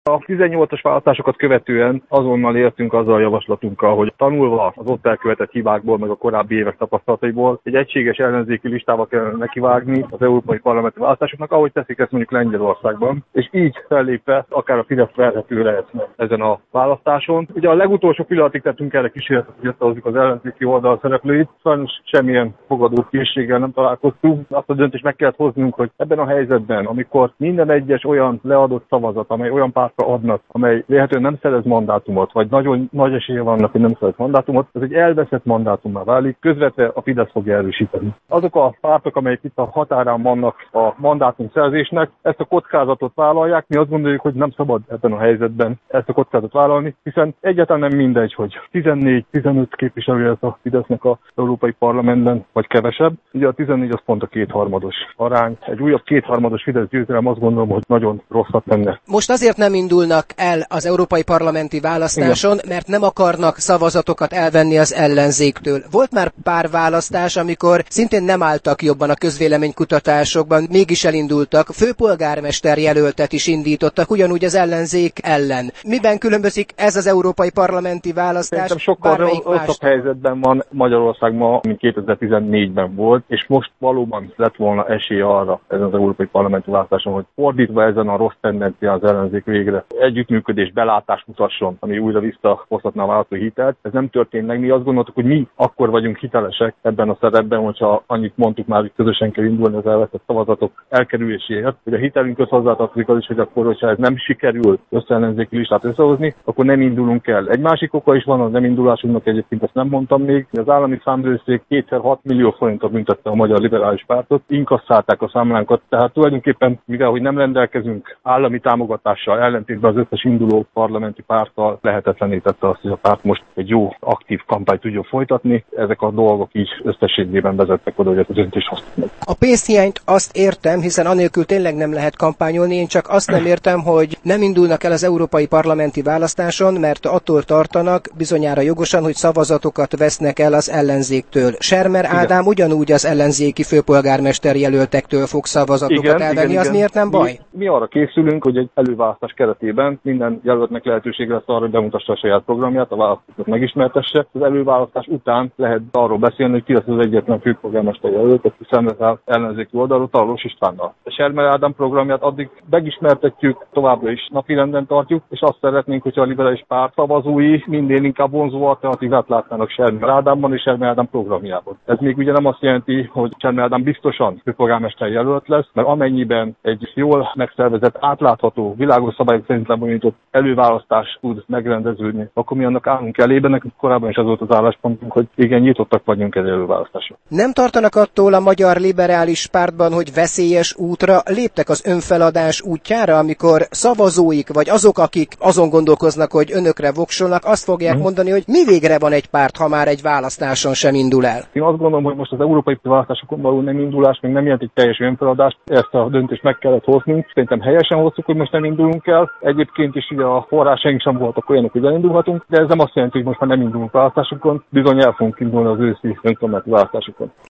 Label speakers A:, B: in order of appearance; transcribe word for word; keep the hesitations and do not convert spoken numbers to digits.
A: A tizennyolcas választásokat követően azonnal értünk azzal a javaslatunkkal, hogy tanulva az ott elkövetett hibákból, meg a korábbi évek tapasztalataiból egy egységes ellenzéki listával kellene nekivágni az európai parlamenti választásoknak, ahogy teszik ezt mondjuk Lengyelországban, és így fellépve akár a Fidesz verhető lehetne ezen a választáson. Ugye a legutolsó pillanatig tettünk erre kísérletet, hogy összehozzuk az ellenzéki oldal szereplőit, sajnos semmilyen fogadó készséggel nem találkoztunk. Azt a döntést meg kellett hoznunk, hogy ebben a helyzetben, amikor minden egyes olyan leadott szavazat, amely olyan pártra adnak, amely lehetően nem szerez mandátumot, vagy nagyon nagy esélye vannak, hogy nem szerez mandátumot, ez egy elveszett mandátummá válik, közvetve a Fidesz fogja erősíteni. Azok a pártok, amelyek itt a határán vannak a mandátum szerzésnek, ezt a kockázatot vállalják, mi azt gondoljuk, hogy nem szabad ebben a helyzetben ezt a kockázatot vállalni, hiszen egyáltalán nem mindegy, hogy tizennégy-tizenöt képviselő lesz a Fidesznek az Európai Parlamentben, vagy kevesebb. Ugye a tizennégy az pont a kétharmados arány. Egy újabb kétharmados Fidesz győzelem azt gondolom, hogy nagyon rosszat tenne.
B: Most azért nem indulnak el az európai parlamenti választáson, igen, mert nem akarnak szavazatokat elvenni az ellenzéktől. Volt már pár választás, amikor szintén nem álltak jobban a közvéleménykutatásokban, mégis elindultak, főpolgármester jelöltet is indítottak, ugyanúgy az ellenzék ellen. Miben különbözik ez az európai parlamenti választás?
A: Szerintem sokkal rosszabb helyzetben van Magyarország ma, mint kétezer-tizennégyben volt, és most valóban lett volna esély arra ezen az európai parlamenti választáson, hogy fordítva ezen a rossz tendencia az ellenzék végre együttműködés, belátás mutasson, ami újra visszahozhatná a választói hitelt. Ez nem történt meg. Mi azt gondoltuk, hogy mi akkor vagyunk hitelesek ebben a szerepben, hogyha annyit mondtuk már, hogy közösen kell indulni az elveszett szavazatok elkerüléséért, hogy a hitelünkhöz hozzátartozik az is, hogy akkor, hogyha ez nem sikerül összeellenzéki listát összehozni, akkor nem indulunk el. Egy másik oka is van az nem indulásunknak, egyébként ezt nem mondtam még, hogy az állami számvevőszék kétszer hat millió forintot büntette a Magyar Liberális Pártot, inkasszálták a számlánkat, tehát tulajdonképpen, mivel hogy nem rendelkezünk állami támogatással, ellentétben az összes induló parlamenti párttal lehetetlenítette azt, hogy a párt most egy jó, aktív kampányt tudjon folytatni. Ezek a dolgok így összességében vezettek oda, hogy ezt a döntést hoztuk meg.
B: A pénzhiányt azt értem, hiszen anélkül tényleg nem lehet kampányolni, én csak azt nem értem, hogy nem indulnak el az európai parlamenti választáson, mert attól tartanak, bizonyára jogosan, hogy szavazatokat vesznek el az ellenzéktől. Sermer Ádám ugyanúgy az ellenzéki főpolgármester jelöltektől fog szavazatokat igen, elvenni, igen, az igen. Miért nem baj?
A: Mi, mi arra készülünk, hogy egy előválasztás keretében minden jelöltnek lehetőség lesz arra, hogy bemutassa a saját programját, a választásokat megismertesse. Az előválasztás után lehet arról beszélni, hogy ki lesz az egyetlen főpolgármester jelölt, aki szemben áll ellenzéki oldalról, Tarlós Istvánnal. A Sermer Ádám programját addig megismertetjük, továbbra is napirenden tartjuk, és azt szeretnénk, hogyha a liberális párt szavazói minél inkább vonzó alternatívát látnának Sermer Ádámban és Sermer Ádám programjában. Ez még ugye nem azt jelenti, hogy Sermer Ádám biztosan főpolgármester jelölt lesz, mert amennyiben egy jól megszervezett, átlátható, világos szabályok szerint lebonyolított előválasztás tud megrendeződni, akkor mi annak állunk elébe, nekünk korábban is az volt az álláspontunk, hogy igen, nyitottak vagyunk egy előválasztásra.
B: Nem tartanak attól a Magyar Liberális Pártban, hogy veszélyes útra léptek az önfeladás útjára, amikor szavazóik, vagy azok, akik azon gondolkoznak, hogy önökre voksolnak, azt fogják hmm. mondani, hogy mi végre van egy párt, ha már egy választáson sem indul el?
A: Én azt gondolom, hogy most az európai választásokon való nem indulás még nem jelent egy teljes önfeladást, ezt a döntést meg kellett hoznunk. Szerintem helyesen hoztuk, hogy most nem indulunk el. Egyébként is ugye a forrásaink sem voltak olyanok, hogy elindulhatunk, de ez nem azt jelenti, hogy most már nem indulunk választásokon, bizony el fogunk indulni az őszi önkormányzati választásokon.